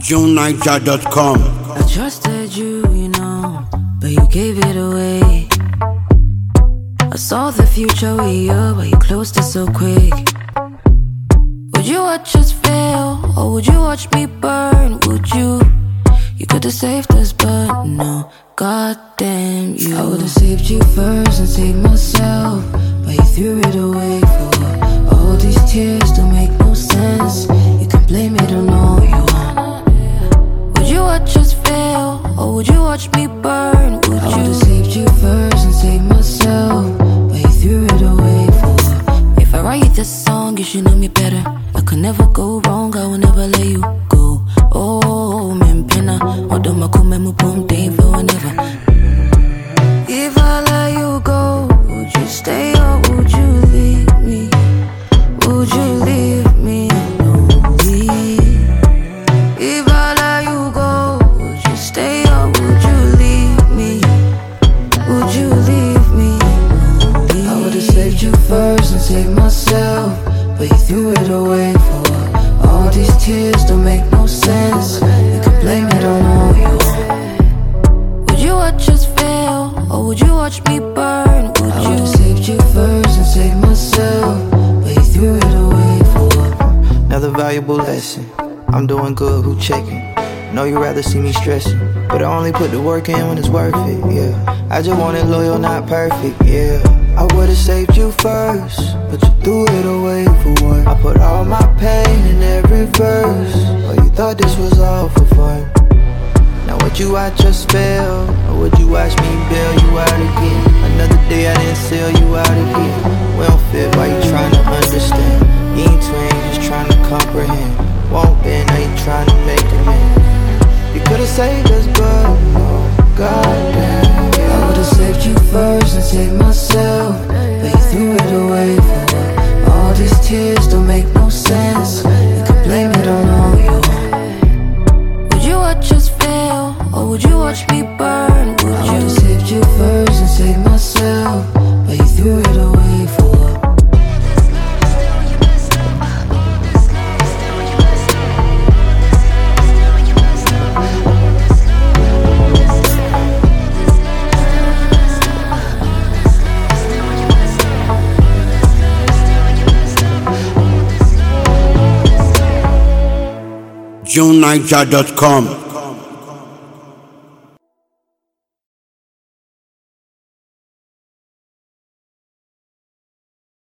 JuneNiger.com. I trusted you, but you gave it away. I saw the future with you, but you closed it so quick. Would you watch us fail, or would you watch me burn? Would you? You could've saved us, but no. Goddamn you. I would've saved you first and saved myself, but you threw it away for all these tears. Don't make no sense. You can blame it on all you want. Would you watch us fail, or would you watch me burn? Would you? I would've saved you first and saved myself, but you threw it away for. If I write this song, you should know me better. I could never go wrong, I will never let you go. Oh, Mimpena, Odoma Kumemu Boom Day for whenever. If I let you go, would you stay or would you leave me? Would you leave me lonely? If I let you go, would you stay or would you leave me? Would you leave me lonely? I would've saved you first and saved myself, but you threw it away for all these tears. Don't make no sense. You can blame it on all you want. Would you watch us fail, or would you watch me burn? Would I would've saved you first and saved myself, but you threw it away for another valuable lesson. I'm doing good, who checking? Know you'd rather see me stressing, but I only put the work in when it's worth it, yeah. I just wanted loyal, not perfect, yeah. I would've saved you first, but you threw it away for what? I put all my pain in every verse. Oh, you thought this was all for fun. Now would you watch us fail, or would you watch me bail you out again? Another day I didn't sell you out again. We don't fit, why you trying to understand? You ain't twin, just trying to comprehend. Won't bend, now you trying to make amends. You could've saved us, but no, goddamn. I would've saved you first and saved myself, but you threw it away for all these tears. Don't make no sense. You can blame it on all you want. Would you watch us fail, or would you watch me burn? Would I would've saved you first and saved myself, but you threw it away for. JuneNiger.com.